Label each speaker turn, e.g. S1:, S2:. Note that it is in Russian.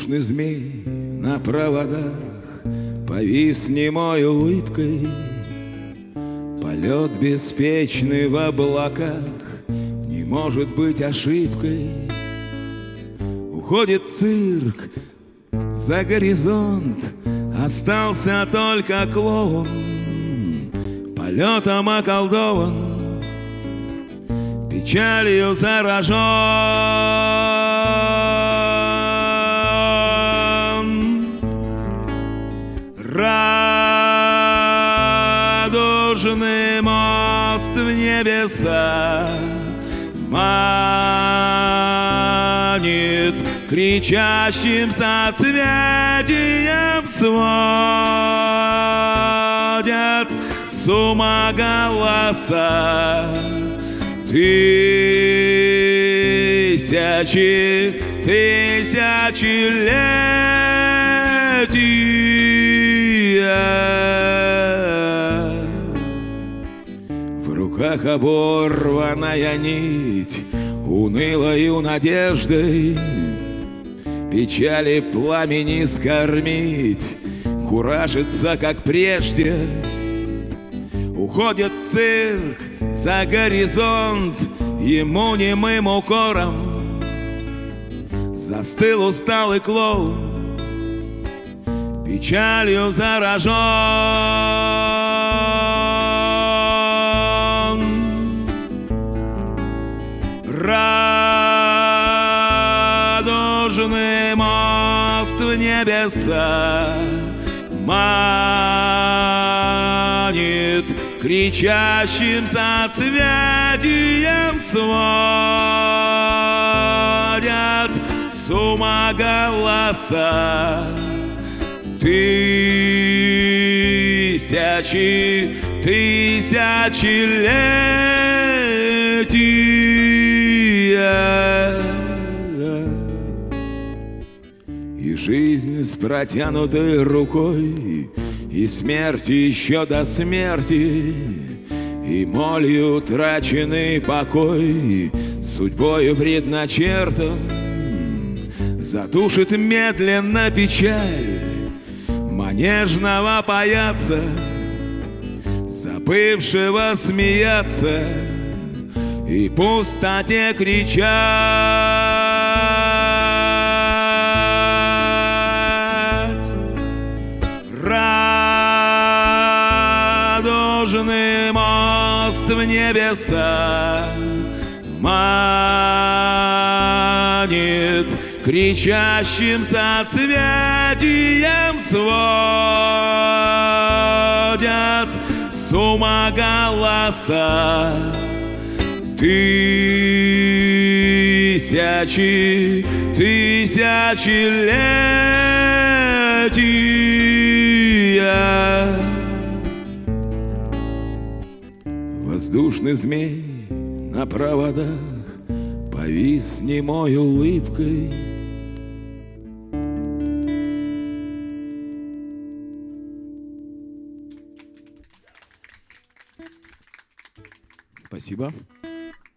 S1: Воздушный змей на проводах повис немой улыбкой. Полет беспечный в облаках не может быть ошибкой. Уходит цирк за горизонт, остался только клоун, полетом околдован, печалью заражен. Радужный мост в небеса манит кричащим соцветием, сводят с ума голоса. Тысячи тысячелетия. В руках оборванная нить, унылою надеждой печали пламени скормить, куражится, как прежде. Уходит цирк за горизонт, ему немым укором застыл усталый клоун, печалью заражен. Радужный мост в небеса манит кричащим соцветием, сводят с ума голоса. Тысячи тысячелетия. И жизнь с протянутой рукой, и смерть еще до смерти, и молью утраченный покой судьбою предначертан, затушит медленно печаль манежного паяца, забывшего смеяться и пустоте кричать. Радужный мост в небеса манит кричащим соцветием, сводят с ума голоса. Тысячи тысячелетия. Воздушный змей на проводах повис немой улыбкой. Спасибо.